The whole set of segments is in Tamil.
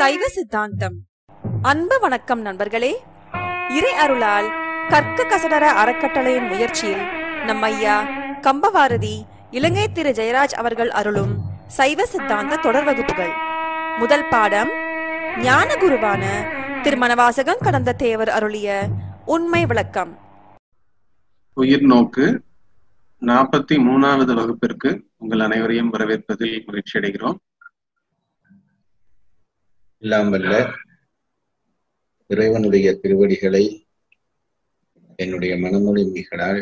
சைவ சித்தாந்தம். அன்பு வணக்கம் நண்பர்களே. இறை அருளால் கற்க கசடர அறக்கட்டளையின் முயற்சியில் நம் ஐயா கம்பவாரதி இலங்கை திரு ஜெயராஜ் அவர்கள் அருளும் சைவ சித்தாந்த தொடர் வகுப்புகள். முதல் பாடம் ஞான குருவான திருமணவாசகம் கடந்த தேவர் அருளிய உண்மை விளக்கம். உயிர் நோக்கு 43வது வகுப்பிற்கு உங்கள் அனைவரையும் வரவேற்பதில் மகிழ்ச்சி அடைகிறோம். எல்லாம் வல்ல இறைவனுடைய திருவடிகளை என்னுடைய மனமொழிமைகளால்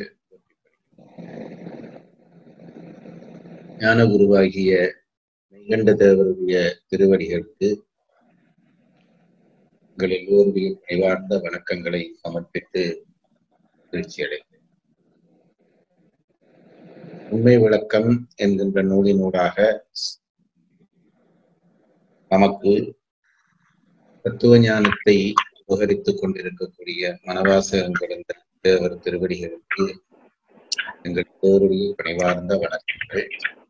ஞான குருவாகிய மெய்கண்ட தேவருடைய திருவடிகளுக்கு உங்கள் எல்லோருடைய பணிவார்ந்த வணக்கங்களை சமர்ப்பித்து மகிழ்ச்சி அடைகிறேன். உண்மை விளக்கம் என்கின்ற நூலினூடாக நமக்கு தத்துவ ஞானத்தை உபகரித்துக் கொண்டிருக்கக்கூடிய மனவாசகம் கடந்த தேவர் திருவடிகளுக்கு எங்கள் எல்லோருடைய பணிவார்ந்த வணக்கங்கள்.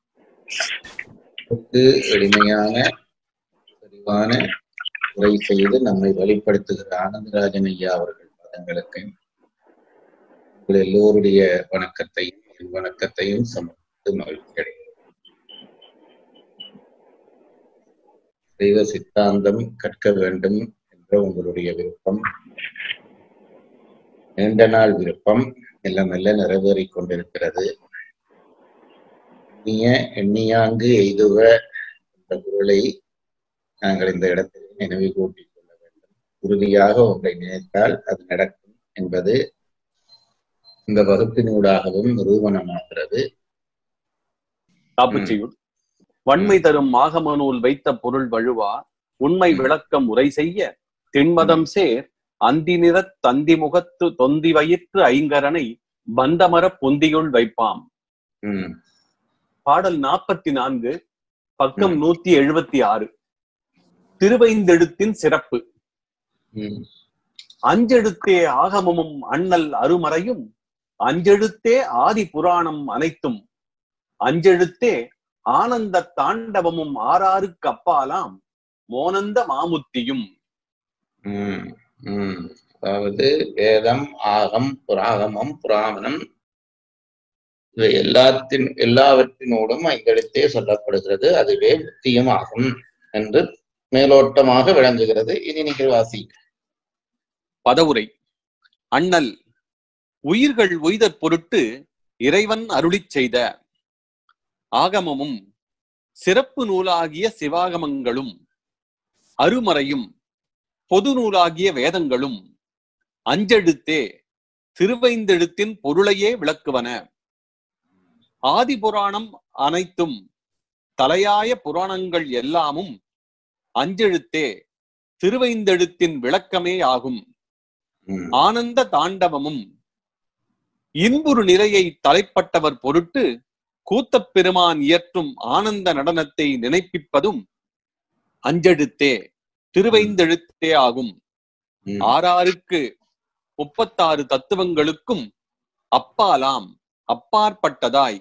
எளிமையான தெளிவான உரை செய்து நம்மை வழிப்படுத்துகிற ஆனந்தராஜன் ஐயா அவர்கள் பதங்களுக்கு உங்கள் எல்லோருடைய வணக்கத்தையும் சமர்ப்பித்து மகிழ்ச்சி அடைகிறேன். தெய்வ சித்தாந்தம் கற்க வேண்டும் என்ற உங்களுடைய விருப்பம், நீண்ட நாள் விருப்பம் எல்லாம் நிறைவேறிக் கொண்டிருக்கிறது. எண்ணியாங்கு எய்துவ என்ற குரலை நாங்கள் இந்த இடத்தில் நினைவு கூட்டிக் கொள்ள வேண்டும். உறுதியாக ஒன்றை நினைத்தால் அது நடக்கும் என்பது இந்த வகுப்பினூடாகவும் நிரூபணமாகிறது. வன்மை தரும் ஆகம நூல் வைத்த பொருள் வழுவா உண்மை விளக்கம் உரை செய்ய திண்மதம் சேர் அந்தி நிறத் தந்தி முகத்து தொந்தி வயிற்று ஐங்கரனை பந்தமர பொந்தியுள் வைப்பாம். பாடல் 44, பக்கம் 176. திருவைந்தெழுத்தின் சிறப்பு. அஞ்செழுத்தே ஆகமமும் அண்ணல் அருமறையும் அஞ்செழுத்தே ஆதி புராணம் அனைத்தும் அஞ்செழுத்தே ஆனந்த தாண்டவமும் ஆறாருக்கு அப்பாலாம் மோனந்த மாமுத்தியும். அதாவது வேதம், ஆகம், புராகமம், புராணம் இவை எல்லாவற்றினோடும் ஐந்தெழுத்தே சொல்லப்படுகிறது. அதுவே முத்தியும் ஆகும் என்று மேலோட்டமாக விளங்குகிறது. இனி நீங்கள் வாசி. பதவுரை. அண்ணல் உயிர்கள் உய்தற் பொருட்டு இறைவன் அருளிச் செய்த ஆகமமும் சிறப்பு நூலாகிய சிவாகமங்களும் அருமறையும் பொது நூலாகிய வேதங்களும் அஞ்செழுத்தே திருவைந்தெழுத்தின் பொருளையே விளக்குவன. ஆதி புராணம் அனைத்தும் தலையாய புராணங்கள் எல்லாமும் அஞ்செழுத்தே திருவைந்தெழுத்தின் விளக்கமே ஆகும். ஆனந்த தாண்டவமும் இன்புறு நிறையை தலைப்பட்டவர் பொருட்டு கூத்தப் பெருமான் இயற்றும் ஆனந்த நடனத்தை நினைப்பிப்பதும் அஞ்செழுத்தே திருவைந்தெழுத்தே ஆகும். ஆறாருக்கு 36 தத்துவங்களுக்கும் அப்பாலாம் அப்பாற்பட்டதாய்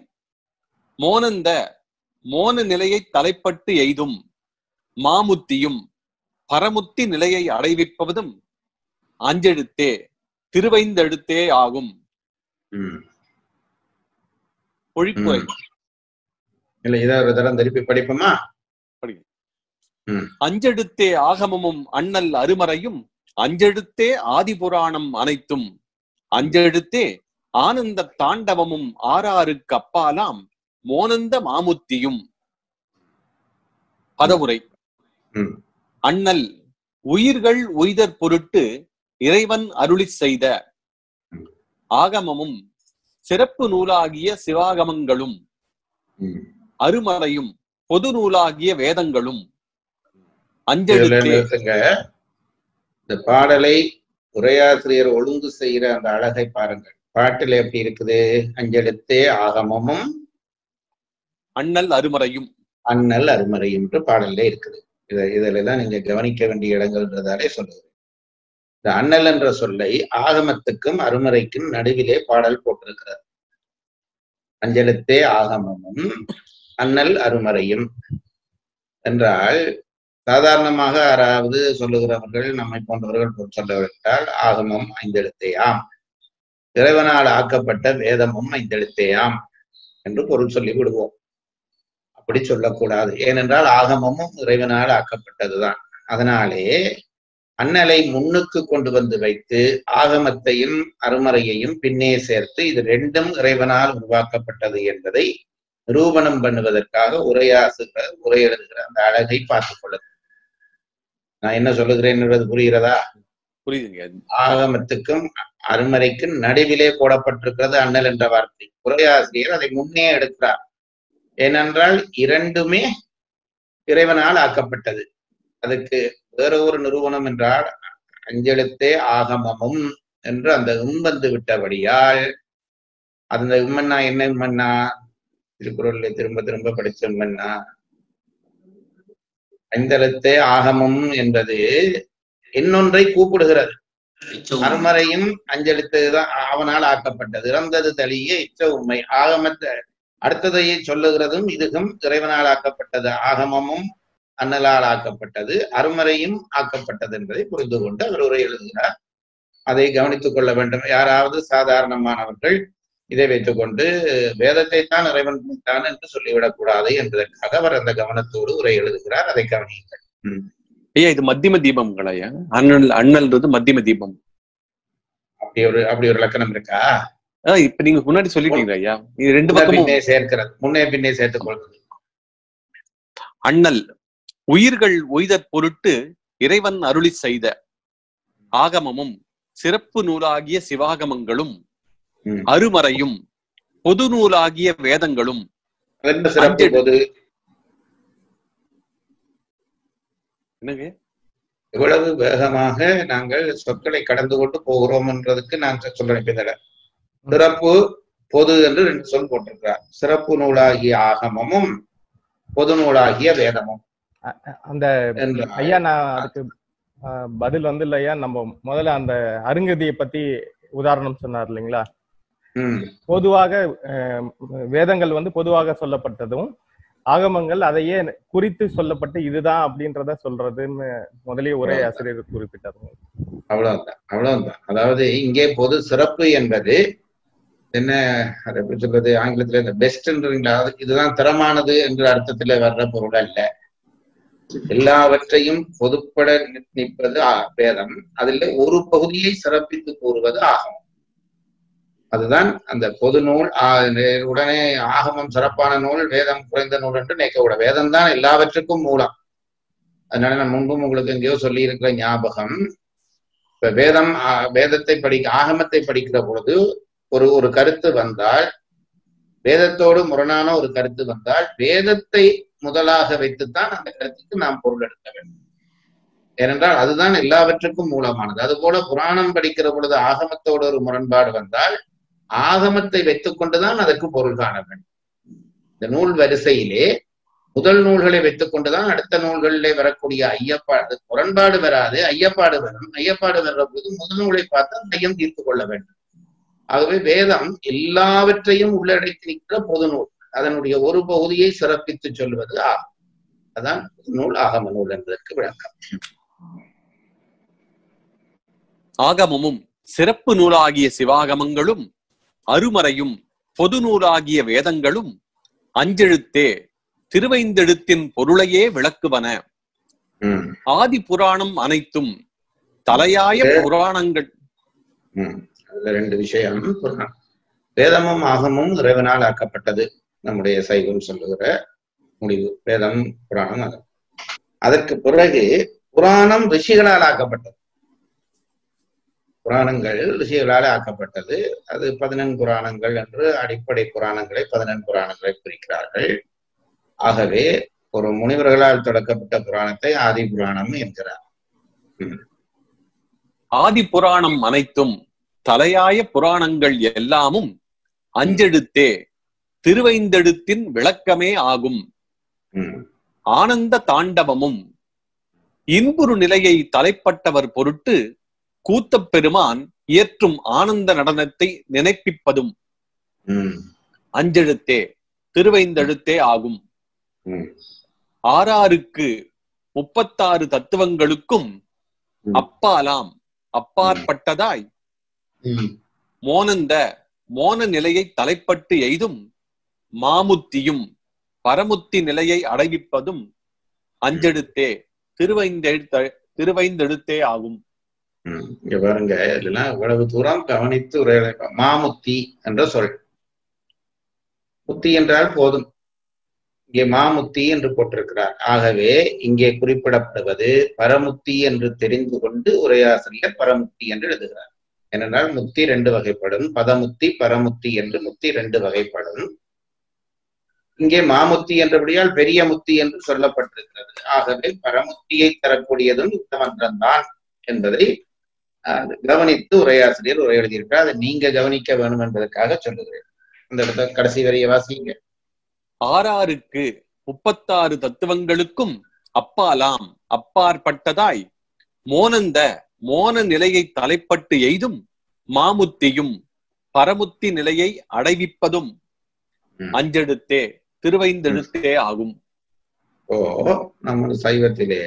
மோன நிலையை தலைப்பட்டு எய்தும் மாமுத்தியும் பரமுத்தி நிலையை அடைவிப்பதும் அஞ்செழுத்தே திருவைந்தெழுத்தே ஆகும். ஒழிப்புரை. ஒரு தரம் திருப்பி படிப்போமா? அஞ்செழுத்தே ஆகமமும் அண்ணல் அருமறையும் அஞ்செழுத்தே ஆதிபுராணம் அனைத்தும் அஞ்செழுத்தே ஆனந்த தாண்டவமும் ஆறாருக்கு அப்பாலாம் மோனந்த மாமுத்தியும். பதவுரை. அண்ணல் உயிர்கள் உய்தற் பொருட்டு இறைவன் அருளிச் செய்த ஆகமமும் சிறப்பு நூலாகிய சிவாகமங்களும் அருமறையும் பொது நூலாகிய வேதங்களும் அஞ்செழுத்தே. இந்த பாடலை உரையாசிரியர் ஒழுங்கு செய்கிற அந்த அழகை பாருங்கள். பாட்டில் எப்படி இருக்குது? அஞ்செழுத்தே ஆகமமும் அண்ணல் அருமறையும் என்று பாடல்ல இருக்குது. இதெல்லாம் நீங்க கவனிக்க வேண்டிய இடங்கள்ன்றதாலே சொல்லுது. இந்த அண்ணல் என்ற சொல்லை ஆகமத்துக்கும் அருமறைக்கும் நடுவிலே பாடல் போட்டிருக்கிறார். அஞ்செழுத்தே ஆகமமும் அண்ணல் அருமறையும் என்றால் சாதாரணமாக யாராவது சொல்லுகிறவர்கள் நம்மை போன்றவர்கள் சொல்லவிட்டால் ஆகமம் 5 எழுத்தேயாம், இறைவனால் ஆக்கப்பட்ட வேதமும் 5 எழுத்தேயாம் என்று பொருள் சொல்லி விடுவோம். அப்படி சொல்லக்கூடாது. ஏனென்றால் ஆகமமும் இறைவனால் ஆக்கப்பட்டதுதான். அதனாலே அண்ணலை முன்னுக்கு கொண்டு வந்து வைத்து ஆகமத்தையும் அருமறையையும் பின்னே சேர்த்து இது ரெண்டும் இறைவனால் உருவாக்கப்பட்டது என்பதை நிரூபணம் பண்ணுவதற்காக உரையாசுகிற உரை எழுதுகிற அந்த அழகை பார்த்துக் கொள்ளுங்க. நான் என்ன சொல்லுகிறேன் என்பது புரிகிறதா? புரியுதுங்க. ஆகமத்துக்கும் அருமறைக்கும் நடுவிலே போடப்பட்டிருக்கிறது அண்ணல் என்ற வார்த்தை. உரையாசிரியர் அதை முன்னே எடுக்கிறார். ஏனென்றால் இரண்டுமே இறைவனால் ஆக்கப்பட்டது. அதுக்கு வேற ஒரு நிறுவனம் என்றால் 5 எழுத்தே ஆகமமும் என்று அந்த வந்து விட்டபடியால் அந்த உம்மன்னா என்ன உம்மன்னா திருக்குறள்ல திரும்ப திரும்ப படிச்ச உம்மன்னா 5 எழுத்தே ஆகமம் என்பது இன்னொன்றை கூப்பிடுகிறது. அருமறையும் 5 எழுத்துதான் அவனால் ஆக்கப்பட்டது. இறந்தது தளிய இச்ச உண்மை ஆகமத்தை அடுத்ததையே சொல்லுகிறதும் இதுகும் இறைவனால் ஆக்கப்பட்டது. ஆகமமும் அண்ணலால் ஆக்கப்பட்டது, அருமறையும் ஆக்கப்பட்டது என்பதை புரிந்து கொண்டு அவர் உரை எழுதுகிறார். அதை கவனித்துக் கொள்ள வேண்டும். யாராவது சாதாரணமானவர்கள் இதை வைத்துக் கொண்டு வேதத்தை தான் இறைவன் படைத்தான் என்று சொல்லிவிடக் கூடாது என்பதற்காக அவர் அந்த கவனத்தோடு உரை எழுதுகிறார். அதை கவனியுங்கள். ஐயா, இது மத்தியம தீபம்ங்களா ஐயா? அண்ணல்ன்றது மத்தியம தீபம். அப்படி ஒரு இலக்கணம் இருக்கா? இப்ப நீங்க முன்னாடி சொல்லிட்டீங்க ஐயா. இது 2 பக்கமும் சேர்க்கிறது, முன்னே பின்னே சேர்த்துக் கொள்வது. அண்ணல் உயிர்கள் உய்தற் பொருட்டு இறைவன் அருளி செய்த ஆகமமும் சிறப்பு நூலாகிய சிவாகமங்களும் அருமறையும் பொது நூலாகிய வேதங்களும். எவ்வளவு வேகமாக நாங்கள் சொற்களை கடந்து கொண்டு போகிறோம் என்றதுக்கு நான் சொல்றேன். சிறப்பு பொது என்று 2 சொல் போட்டிருக்கிறார். சிறப்பு நூலாகிய ஆகமமும் பொது நூலாகிய வேதமும். அந்த ஐயா, நான் அதுக்கு பதில் வந்து இல்லையா, நம்ம முதல்ல அந்த அருங்கதியை பத்தி உதாரணம் சொன்னார் இல்லைங்களா? பொதுவாக வேதங்கள் வந்து பொதுவாக சொல்லப்பட்டதும் ஆகமங்கள் அதையே குறித்து சொல்லப்பட்டு இதுதான் அப்படின்றத சொல்றதுன்னு முதலே ஒரே ஆசிரியர் குறிப்பிட்டாரு. அவ்வளவுதான். அதாவது இங்கே பொது சிறப்பு என்பது என்ன, அதை எப்படி சொல்றது, ஆங்கிலத்துல இந்த பெஸ்ட்ன்றீங்களா, இதுதான் தரமானது என்ற அர்த்தத்துல வர்ற பொருள் அல்ல. எல்லாவற்றையும் பொதுப்பட நிற்பது வேதம், அதுல ஒரு பகுதியை சிறப்பித்து கூறுவது ஆகமம். அதுதான் அந்த பொது நூல். உடனே ஆகமம் சிறப்பான நூல், வேதம் குறைந்த நூல் என்று நினைக்க கூட. வேதம் தான் எல்லாவற்றுக்கும் மூலம். அதனால நான் முன்பும் உங்களுக்கு எங்கேயோ சொல்லி இருக்கிற ஞாபகம். இப்ப வேதத்தை ஆகமத்தை படிக்கிற பொழுது ஒரு கருத்து வந்தால், வேதத்தோடு முரணான ஒரு கருத்து வந்தால், வேதத்தை முதலாக வைத்துத்தான் அந்த கருத்துக்கு நாம் பொருள் எடுக்க வேண்டும். ஏனென்றால் அதுதான் எல்லாவற்றுக்கும் மூலமானது. அதுபோல புராணம் படிக்கிற பொழுது ஆகமத்தோடு ஒரு முரண்பாடு வந்தால் ஆகமத்தை வைத்துக் கொண்டுதான் அதற்கு பொருள் காண வேண்டும். இந்த நூல் வரிசையிலே முதல் நூல்களை வைத்துக் கொண்டுதான் அடுத்த நூல்களிலே வரக்கூடிய ஐயப்பாடு முரண்பாடு வராது, ஐயப்பாடு வரும். ஐயப்பாடு வர்ற போது முதல் நூலை பார்த்து ஐயம் தீர்த்து கொள்ள வேண்டும். ஆகவே வேதம் எல்லாவற்றையும் உள்ளடக்கி நிற்கிற பொது நூல். அதனுடைய ஒரு பகுதியை சிறப்பித்து சொல்வது ஆகும். அதான் நூல் ஆகம நூல் என்பதற்கு விளக்கம். ஆகமமும் சிறப்பு நூலாகிய சிவாகமங்களும் அருமறையும் பொது நூலாகிய வேதங்களும் 5 எழுத்தே திருவைந்தெழுத்தின் பொருளையே விளக்குவன. ஆதி புராணம் அனைத்தும் தலையாய புராணங்கள். அதுல 2 விஷயம். வேதமும் ஆகமும் இறைவனால் ஆக்கப்பட்டது, நம்முடைய சைவம் சொல்லுகிற முடிவு. வேதம் புராணம் அது. அதற்கு பிறகு புராணம் ரிஷிகளால் ஆக்கப்பட்டது. புராணங்கள் ரிஷிகளால் ஆக்கப்பட்டது. அது 14 புராணங்கள் என்று அடிப்படை புராணங்களை 14 புராணங்களை பிரிக்கிறார்கள். ஆகவே ஒரு முனிவர்களால் தொடக்கப்பட்ட புராணத்தை ஆதி புராணம் என்கிறார். ஆதி புராணம் அனைத்தும் தலையாய புராணங்கள் எல்லாமும் 5 எழுத்தே திருவைந்தெழுத்தின் விளக்கமே ஆகும். ஆனந்த தாண்டவமும் இன்புறு நிலையை தலைப்பட்டவர் பொருட்டு கூத்தப் பெருமான் இயற்றும் ஆனந்த நடனத்தை நினைப்பிப்பதும் 5 எழுத்தே திருவைந்தெழுத்தே ஆகும். ஆறாருக்கு 36 தத்துவங்களுக்கும் அப்பாலாம் அப்பாற்பட்டதாய் மோன நிலையை தலைப்பட்டு எய்தும் மாமுத்தியும் பரமுத்தி நிலையை அடைவிப்பதும் அஞ்செழுத்தே திருவைந்தெழுத்தே ஆகும். இங்க பாருங்க, இதெல்லாம் இவ்வளவு தூரம் கவனித்து உரையாட. மாமுத்தி என்ற சொல், முத்தி என்றால் போதும், இங்கே மாமுத்தி என்று போட்டிருக்கிறார். ஆகவே இங்கே குறிப்பிடப்படுவது பரமுத்தி என்று தெரிந்து கொண்டு உரையாசிரியர் பரமுத்தி என்று எழுதுகிறார். ஏனென்றால் முத்தி 2 வகைப்படும், பதமுத்தி பரமுத்தி என்று முத்தி 2 வகைப்படும். இங்கே மாமுத்தி என்றபடியால் பெரிய முத்தி என்று சொல்லப்பட்டிருக்கிறது. ஆகவே பரமுத்தியை தரக்கூடியதும் இந்த மன்றம்தான் என்பதை கவனித்து உரையாசிரியர் உரை எழுதியிருக்கிறார். அதை நீங்க கவனிக்க வேணும் என்பதற்காக சொல்லுகிறேன். இந்த இடத்த கடைசி வரைய வாசிங்க. 6க்கு 36 தத்துவங்களுக்கும் அப்பாலாம் அப்பாற்பட்டதாய் மோன நிலையை தலைப்பட்டு எய்தும் மாமுத்தியும் பரமுத்தி நிலையை அடைவிப்பதும் அஞ்செழுத்தே திருவைந்தெழுத்தே ஆகும். நம்ம சைவத்திலே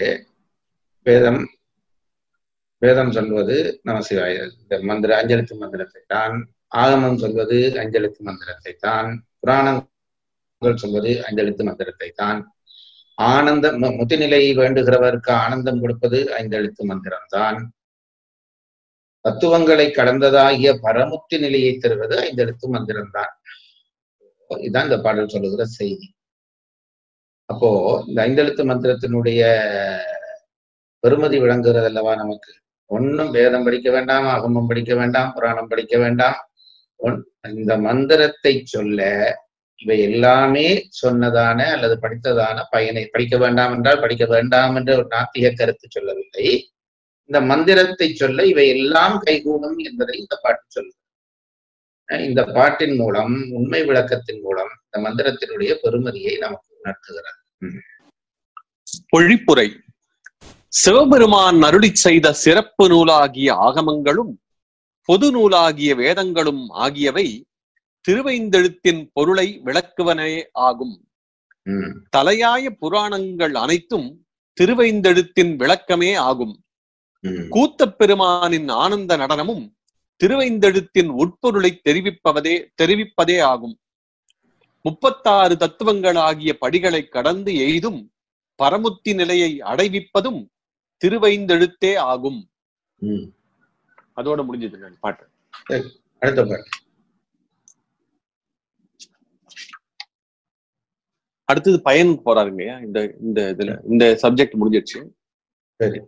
வேதம் சொல்வது நமசிவாய மந்திர அஞ்செழுத்து மந்திரத்தை தான், ஆகமம் சொல்வது அஞ்செழுத்து மந்திரத்தை தான், புராணங்கள் சொல்வது அஞ்செழுத்து மந்திரத்தை தான், ஆனந்த முத்திநிலை வேண்டுகிறவருக்கு ஆனந்தம் கொடுப்பது ஐந்தெழுத்து மந்திரம்தான், தத்துவங்களை கடந்ததாகிய பரமுத்தி நிலையை தருவது ஐந்தெழுத்து மந்திரம்தான். இதுதான் இந்த பாடல் சொல்லுகிற செய்தி. அப்போ இந்த ஐந்தெழுத்து மந்திரத்தினுடைய பெருமதி விளங்குகிறது அல்லவா நமக்கு. ஒன்னும் வேதம் படிக்க வேண்டாம், ஆகமம் படிக்க வேண்டாம், புராணம் படிக்க வேண்டாம். இந்த மந்திரத்தை சொல்ல இவை எல்லாமே சொன்னதான அல்லது படித்ததான பயனை, படிக்க வேண்டாம் என்றால் படிக்க வேண்டாம் என்ற ஒரு நாத்திக கருத்து சொல்லவில்லை. இந்த மந்திரத்தை சொல்ல இவை எல்லாம் கைகூடும் என்பதை இந்த பாட்டு சொல்லுது. இந்த பாட்டின் மூலம், உண்மை விளக்கத்தின் மூலம் இந்த மந்திரத்தினுடைய பெருமதியை நமக்கு உணர்த்துகிறார். பொழிப்புரை. சிவபெருமான் அருளி செய்த சிறப்பு நூலாகிய ஆகமங்களும் பொது நூலாகிய வேதங்களும் ஆகியவை திருவைந்தெழுத்தின் பொருளை விளக்குவனே ஆகும். தலையாய புராணங்கள் அனைத்தும் திருவைந்தெழுத்தின் விளக்கமே ஆகும். கூத்தப் பெருமானின் ஆனந்த நடனமும் திருவைந்தெழுத்தின் உட்பொருளை தெரிவிப்பதே ஆகும். 36 தத்துவங்களாகிய படிகளை கடந்து எய்தும் பரமுத்தி நிலையை அடைவிப்பதும் திருவைந்தெழுத்தே ஆகும். அதோட முடிஞ்சது பாட்டு. அடுத்த பாட்டு. அடுத்தது பயன் போறாருங்க. இந்த சப்ஜெக்ட் முடிஞ்சிடுச்சு. சரி.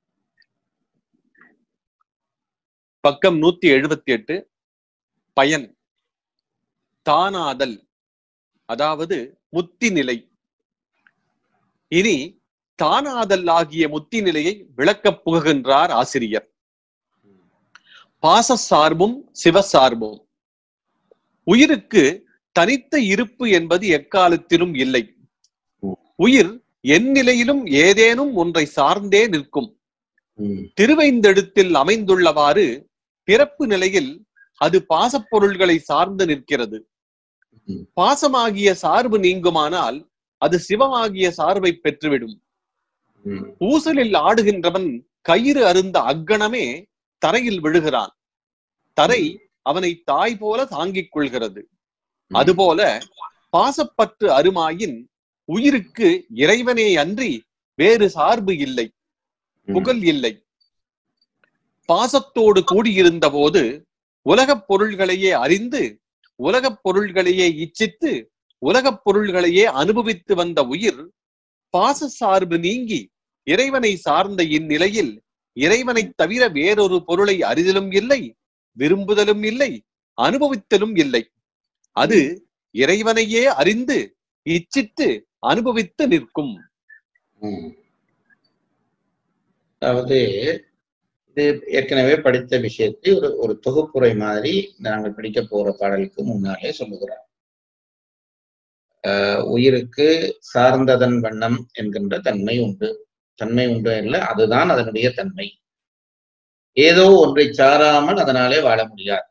பக்கம் 178. பயன். தானாதல், அதாவது முத்தி நிலை. இனி தானாதல் ஆகிய முத்தி நிலையை விளக்கப் புகுகின்றார் ஆசிரியர். பாச சார்பும் சிவசார்பும். உயிருக்கு தனித்த இருப்பு என்பது எக்காலத்திலும் இல்லை. உயிர் எந்நிலையிலும் ஏதேனும் ஒன்றை சார்ந்தே நிற்கும். திருவைந்தெழுத்தில் அமைந்துள்ளவாறு பிறப்பு நிலையில் அது பாசப்பொருள்களை சார்ந்து நிற்கிறது. பாசமாகிய சார்பு நீங்குமானால் அது சிவமாகிய சார்பை பெற்றுவிடும். ஊசலில் ஆடுகின்றவன் கயிறு அருந்த அக்கணமே தரையில் விழுகிறான். தரை அவனை தாய் போல தாங்கிக் கொள்கிறது. அதுபோல பாசப்பற்று அருமாயின் உயிருக்கு இறைவனே அன்றி வேறு சார்பு இல்லை, புகழ் இல்லை. பாசத்தோடு கூடியிருந்த போது உலகப் பொருள்களையே அறிந்து உலகப் பொருள்களையே இச்சித்து உலகப் பொருள்களையே அனுபவித்து வந்த உயிர் பாச சார்பு நீங்கி இறைவனை சார்ந்த இந்நிலையில் இறைவனை தவிர வேறொரு பொருளை அறிதலும் இல்லை, விரும்புதலும் இல்லை, அனுபவித்தலும் இல்லை. அது இறைவனையே அறிந்து இச்சித்து அனுபவித்து நிற்கும். அதாவது இது ஏற்கனவே படித்த விஷயத்தை ஒரு தொகுப்புரை மாதிரி நாங்கள் படிக்க போற பாடலுக்கு முன்னாலே சொல்லுகிறார். உயிருக்கு சார்ந்ததன் வண்ணம் என்கின்ற தன்மை உண்டு. தன்மை உண்டு இல்லை, அதுதான் அதனுடைய தன்மை. ஏதோ ஒன்றை சாராமல் அதனாலே வாழ முடியாது.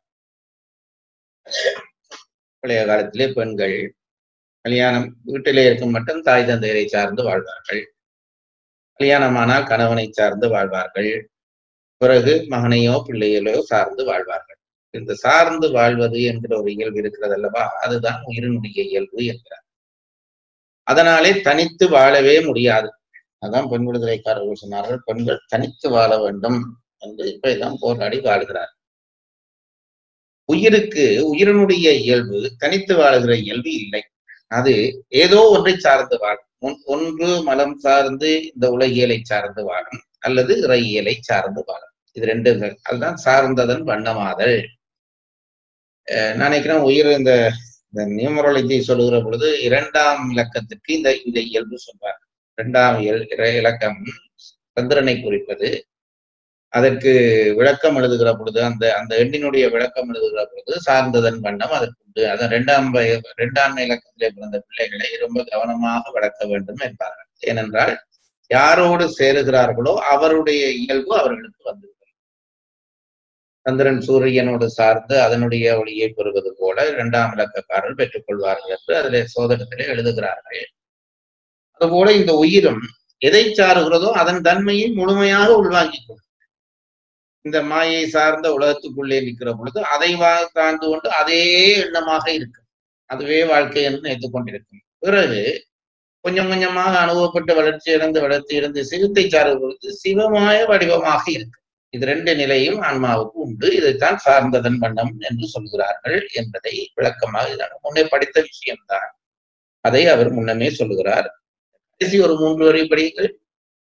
பழைய காலத்திலே பெண்கள் கல்யாணம் வீட்டிலே இருக்கும் மட்டும் தாய் தந்தையரை சார்ந்து வாழ்வார்கள். கல்யாணமானால் கணவனை சார்ந்து வாழ்வார்கள், பிறகு மகனையோ பிள்ளைகளோ சார்ந்து வாழ்வார்கள். இந்த சார்ந்து வாழ்வது என்கிற ஒரு இயல்பு இருக்கிறது அல்லவா, அதுதான் உயிரினுடைய இயல்பு என்கிறார். அதனாலே தனித்து வாழவே முடியாது. அதான் பெண் விடுதலைக்காரர்கள் சொன்னார்கள், பெண்கள் தனித்து வாழ வேண்டும் என்று இப்ப இதான் போராடி வாழ்கிறார். உயிருக்கு உயிரினுடைய இயல்பு தனித்து வாழுகிற இயல்பு இல்லை. அது ஏதோ ஒன்றை சார்ந்து வாழும். ஒன்று மலம் சார்ந்து இந்த உலகியலை சார்ந்து வாழும், அல்லது இறையியலை சார்ந்து வாழும். இது ரெண்டு. அதுதான் சார்ந்ததன் வண்ணமாதல். நான் நினைக்கிறேன் உயிர் இந்த நியூமராலஜி சொல்லுகிற பொழுது 2ஆம் இலக்கத்துக்கு இந்த இயல்பு சொல்வார். 2ஆம் இலக்கம் சந்திரனை குறிப்பது. அதற்கு விளக்கம் எழுதுகிற பொழுது அந்த எண்ணினுடைய விளக்கம் எழுதுகிற பொழுது சார்ந்ததன் வண்ணம் அதற்கு உண்டு. அதன் 2ஆம் இலக்கத்திலே பிறந்த பிள்ளைகளை ரொம்ப கவனமாக வளர்க்க வேண்டும் என்பார்கள். ஏனென்றால் யாரோடு சேருகிறார்களோ அவருடைய இயல்பு அவர்களுக்கு வந்துவிடும். சந்திரன் சூரியனோடு சார்ந்து அதனுடைய ஒளியை பெறுவது போல 2ஆம் இலக்கக்காரர்கள் பெற்றுக்கொள்வார்கள் என்று அதிலே சோதனத்திலே எழுதுகிறார்கள். அதுபோல இந்த உயிரும் எதை சாருகிறதோ அதன் தன்மையை முழுமையாக உள்வாங்கிக் கொள்ளும். இந்த மாயை சார்ந்த உலகத்துக்குள்ளே நிற்கிற பொழுது அதை சார்ந்து கொண்டு அதே எண்ணமாக இருக்கும், அதுவே வாழ்க்கை என்று நினைத்துக் கொண்டிருக்கும். பிறகு கொஞ்சம் கொஞ்சமாக அனுபவப்பட்டு வளர்ச்சி இழந்து சிவத்தை சார்ந்த பொழுது சிவமாய வடிவமாக இருக்கும். இது ரெண்டு நிலையும் ஆன்மாவுக்கு உண்டு. இதைத்தான் சார்ந்ததன் வண்ணம் என்று சொல்கிறார்கள் என்பதை விளக்கமாக முன்னே படித்த விஷயம்தான். அதை அவர் முன்னமே சொல்லுகிறார். கடைசி ஒரு 3 வரி படியுங்கள்.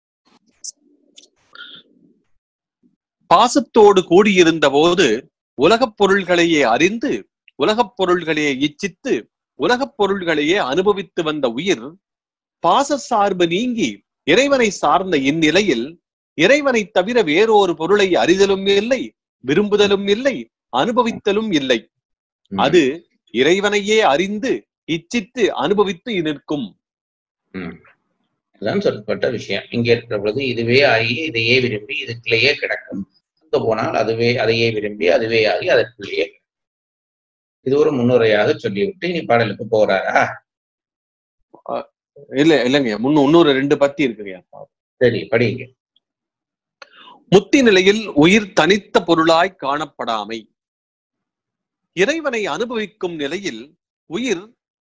பாசத்தோடு கூடியிருந்த போது உலகப் பொருள்களையே அறிந்து உலகப் பொருள்களையே இச்சித்து உலகப் பொருள்களையே அனுபவித்து வந்த உயிர் பாச சார்பு நீங்கி இறைவனை சார்ந்த இந்நிலையில் இறைவனை தவிர வேறொரு பொருளை அறிதலும் இல்லை, விரும்புதலும் இல்லை, அனுபவித்தலும் இல்லை. அது இறைவனையே அறிந்து இச்சித்து அனுபவித்து நிற்கும். அதுதான் சொல்லப்பட்ட விஷயம். இங்கே இருக்கிற பொழுது இதுவே ஆகி இதையே விரும்பி இதுக்குள்ளேயே கிடக்கும். அங்க போனால் அதுவே அதையே விரும்பி அதுவே ஆகி அதற்குள்ளேயே. இது ஒரு முன்னுரையாக சொல்லிவிட்டு இனி பாடலுக்கு போறாரா? இல்லைங்க, இன்னொரு 2 பத்தி இருக்குங்க. சரி, படிங்க. முத்தி நிலையில் உயிர் தனித்த பொருளாய் காணப்படாமை. இறைவனை அனுபவிக்கும் நிலையில் உயிர்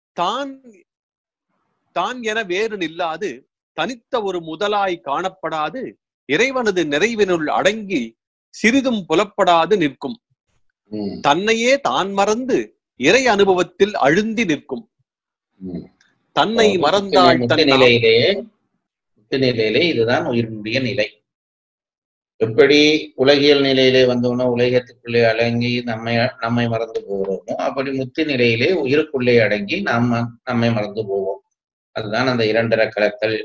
தான் என வேறு நில்லாது தனித்த ஒரு முதலாய் காணப்படாது இறைவனது நிறைவினுள் அடங்கி சிறிதும் புலப்படாது நிற்கும். தன்னையே தான் மறந்து இறை அனுபவத்தில் அழுந்தி நிற்கும். தன்னை மறந்தால் நிலையிலே இதுதான் உயிரினுடைய நிலை. எப்படி உலகியல் நிலையிலே வந்தோம்னா உலகத்துக்குள்ளே அடங்கி நம்மை மறந்து போகிறோமோ, அப்படி முத்தி நிலையிலே உயிருக்குள்ளே அடங்கி நம்மை மறந்து போவோம். அதுதான் அந்த 2 கலத்தல்.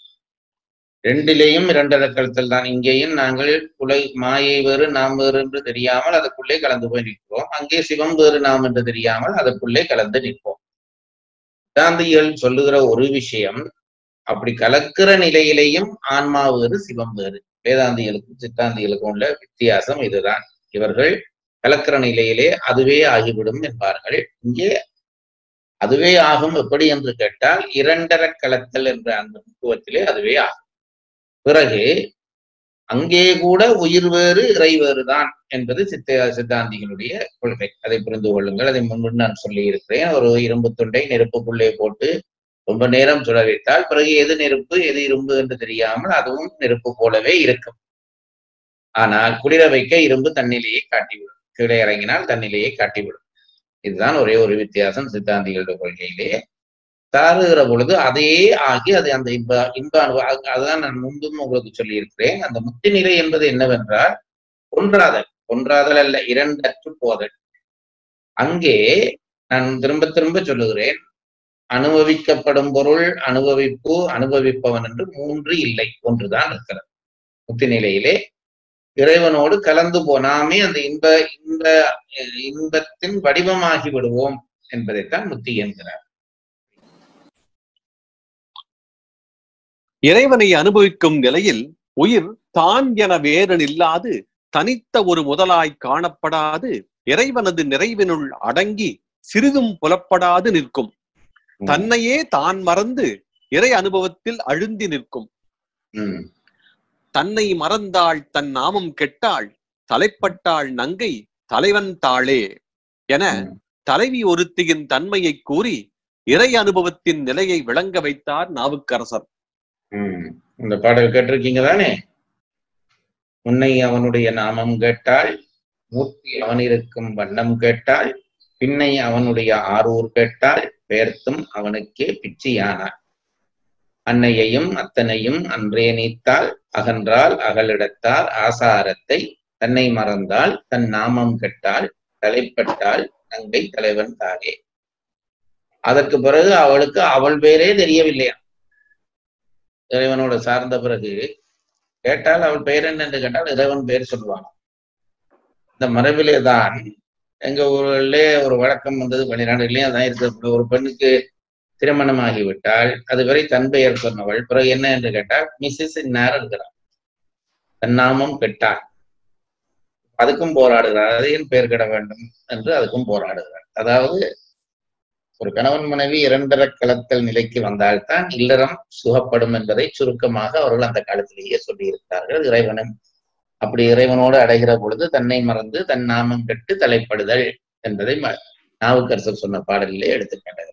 2லேயும் 2 கலத்தல் தான். இங்கேயும் நாங்கள் மாயை வேறு நாம் வேறு என்று தெரியாமல் அதற்குள்ளே கலந்து போய் நிற்போம். அங்கே சிவம் வேறு நாம் என்று தெரியாமல் அதற்குள்ளே கலந்து நிற்போம். சித்தாந்திகள் சொல்லுகிற ஒரு விஷயம், அப்படி கலக்கிற நிலையிலேயும் ஆன்மா வேறு சிவம் வேறு. வேதாந்திகளுக்கும் சித்தாந்திகளுக்கும் உள்ள வித்தியாசம் இதுதான். இவர்கள் கலக்கிற நிலையிலே அதுவே ஆகிவிடும் என்பார்கள். இங்கே அதுவே ஆகும். எப்படி என்று கேட்டால் 2 கலத்தல் என்ற அந்த முக்குவத்திலே அதுவே ஆகும். பிறகு அங்கே கூட உயிர் வேறு இறை வேறுதான் என்பது சித்தாந்திகளுடைய கொள்கை. அதை புரிந்து கொள்ளுங்கள். அதை முன்பு நான் சொல்லி இருக்கிறேன். ஒரு இரும்பு துண்டை நெருப்புக்குள்ளே போட்டு ரொம்ப நேரம் சுட வைத்தால் பிறகு எது நெருப்பு எது இரும்பு என்று தெரியாமல் அதுவும் நெருப்பு போலவே இருக்கும். ஆனால் குளிர வைக்க இரும்பு தன்னிலையை காட்டிவிடும், கீழே இறங்கினால் தன்னிலையை காட்டிவிடும். இதுதான் ஒரே ஒரு வித்தியாசம் சித்தாந்திகளுடைய கொள்கையிலே. தாருகிற பொழுது அதே ஆகி அது அந்த இன்ப அனுபவம். அதுதான் நான் முன்பும் உங்களுக்கு சொல்லி இருக்கிறேன். அந்த முத்தி நிலை என்பது என்னவென்றால் ஒன்றாதல் அல்ல, 2 போதல். அங்கே நான் திரும்ப திரும்ப சொல்லுகிறேன், அனுபவிக்கப்படும் பொருள், அனுபவிப்பு, அனுபவிப்பவன் என்று 3 இல்லை, ஒன்றுதான் இருக்கிறது. முத்தி நிலையிலே இறைவனோடு கலந்து போனாமே அந்த இன்பத்தின் வடிவமாகி விடுவோம் என்பதைத்தான் முத்தி என்கிறார். இறைவனை அனுபவிக்கும் நிலையில் உயிர் தான் என வேறு நில்லாது தனித்த ஒரு முதலாய் காணப்படாது இறைவனது நிறைவினுள் அடங்கி சிறிதும் புலப்படாது நிற்கும். தன்னையே தான் மறந்து இறை அனுபவத்தில் அழுந்தி நிற்கும். தன்னை மறந்தாள் தன் நாமம் கெட்டாள் தலைப்பட்டாள் நங்கை தலைவன் தாளே என தலைவி ஒருத்தியின் தன்மையை கூறி இறை அனுபவத்தின் நிலையை விளங்க வைத்தார் நாவுக்கரசர். இந்த பாடல் கேட்டிருக்கீங்க தானே? உன்னை அவனுடைய நாமம் கேட்டாள், மூர்த்தி அவன் இருக்கும் வண்ணம் கேட்டாள், பின்னை அவனுடைய ஆரூர் கேட்டாள், பெயர்த்தும் அவனுக்கே பிச்சையானாள். அன்னையையும் அத்தனையும் அன்றே நீத்தாள், அகன்றால் அகலிடத்தார் ஆசாரத்தை, தன்னை மறந்தாள் தன் நாமம் கெட்டாள், தலைப்பட்டாள் நங்கை தலைவன் தானே. அதற்கு பிறகு அவளுக்கு அவள் பேரே தெரியவில்லையா. இறைவனோட சார்ந்த பிறகு கேட்டால் அவள் பெயர் என்ன என்று கேட்டால் இறைவன் பெயர் சொல்லுவான். இந்த மரபிலே தான் எங்க ஊரிலே ஒரு வழக்கம் வந்தது, 12 அதான் இருக்க. ஒரு பெண்ணுக்கு திருமணமாகிவிட்டால் அதுவரை தன் பெயர் சொன்னவள் பிறகு என்ன என்று கேட்டால் மிஸ்ஸஸ் இன்னார் இருக்கிறார், தன் நாமம் கெட்டாள். அதுக்கும் போராடுகிறார், அதையும் பெயர் கெட வேண்டும் என்று அதுக்கும் போராடுகிறார். அதாவது ஒரு கணவன் மனைவி இரண்டர கலத்தல் நிலைக்கு வந்தால்தான் இல்லறம் சுகப்படும் என்பதை சுருக்கமாக அவர்கள் அந்த காலத்திலேயே சொல்லியிருக்கிறார்கள். இறைவனும் அப்படி இறைவனோடு அடைகிற பொழுது தன்னை மறந்து தன் நாமம் கெட்டு தலைப்படுதல் என்பதை நாவுக்கரசர் சொன்ன பாடலிலே எடுத்துக்கொண்டது.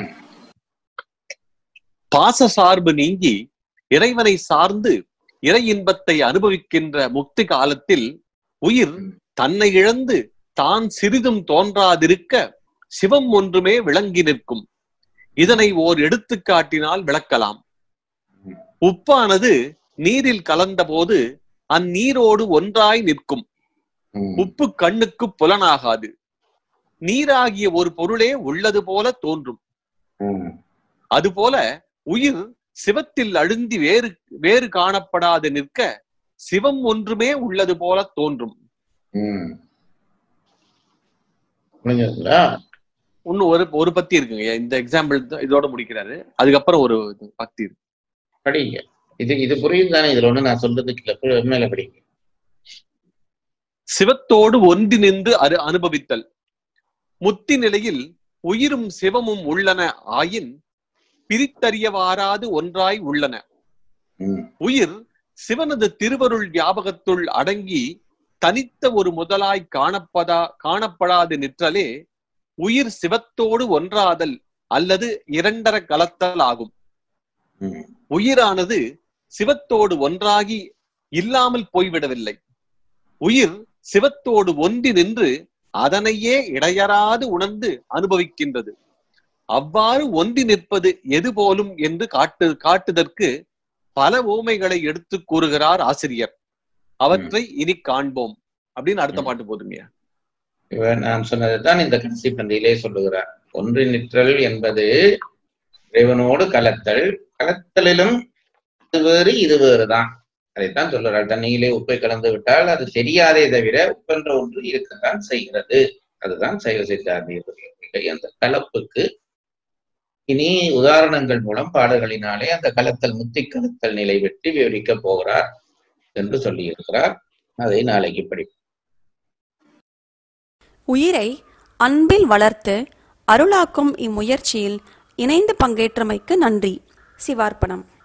பாச சார்பு நீங்கி இறைவனை சார்ந்து இறை இன்பத்தை அனுபவிக்கின்ற முக்தி காலத்தில் உயிர் தன்னை இழந்து தான் சிறிதும் தோன்றாதிருக்க சிவம் ஒன்றுமே விளங்கி நிற்கும். இதனை ஓர் எடுத்துக்காட்டினால் விளக்கலாம். உப்பானது நீரில் கலந்த போது அந்நீரோடு ஒன்றாய் நிற்கும். உப்பு கண்ணுக்கு புலனாகாது. நீராகிய ஒரு பொருளே உள்ளது போல தோன்றும். அதுபோல உயிர் சிவத்தில் அழுந்தி வேறு காணப்படாது நிற்க சிவம் ஒன்றுமே உள்ளது போல தோன்றும். இன்னும் ஒரு பத்தி இருக்குங்க. இந்த எக்ஸாம்பிள் இதோட முடிக்கிறாரு. அதுக்கப்புறம் ஒரு பக்தி இருக்கு, படிங்க. இது புரியுது தானே? இதுல ஒண்ணு நான் சொல்றதுக்கு மேல படிங்க. சிவத்தோடு ஒன்றி நின்று அனுபவித்தல். முத்தி நிலையில் உயிரும் சிவமும் உள்ளன ஆயின் பிரித்தறியவாராது ஒன்றாய் உள்ளன. உயிர் சிவனது திருவருள் வியாபகத்துள் அடங்கி தனித்த ஒரு முதலாய் காணப்படாது நிற்றலே உயிர் சிவத்தோடு ஒன்றாதல் அல்லது இரண்டர கலத்தல் ஆகும். உயிரானது சிவத்தோடு ஒன்றாகி இல்லாமல் போய்விடவில்லை. உயிர் சிவத்தோடு ஒன்றி நின்று அதனையே இடையறாது உணர்ந்து அனுபவிக்கின்றது. அவ்வாறு ஒன்றி நிற்பது எது போலும் என்று காட்டுதற்கு பல ஊமைகளை எடுத்து கூறுகிறார் ஆசிரியர். அவற்றை இனி காண்போம் அப்படின்னு அடுத்த பாட்டு போதுங்க. இவர் நான் சொன்னதுதான் இந்த கடைசி பந்தியிலே சொல்லுகிறார். ஒன்றி நிற்றல் என்பது இறைவனோடு கலத்தல், கலத்தலிலும் இது வேறு இது வேறுதான். அதைத்தான் சொல்லுறாள். தண்ணியிலே உப்பை கலந்து விட்டால் அது தெரியாதே தவிர உப்பென்ற ஒன்று இருக்கத்தான் செய்கிறது. அதுதான் சைவ சித்தாந்திய அந்த கலப்புக்கு இனி உதாரணங்கள் மூலம் பாடல்களினாலே அந்த கலத்தல் முத்தி கலத்தல் நிலை பற்றி விவரிக்க போகிறார் என்று சொல்லியிருக்கிறார். அதை நாளைக்கு படிப்போம். உயிரை அன்பில் வளர்த்து அருளாக்கும் இம்முயற்சியில் இணைந்து பங்கேற்றமைக்கு நன்றி. சிவார்ப்பணம்.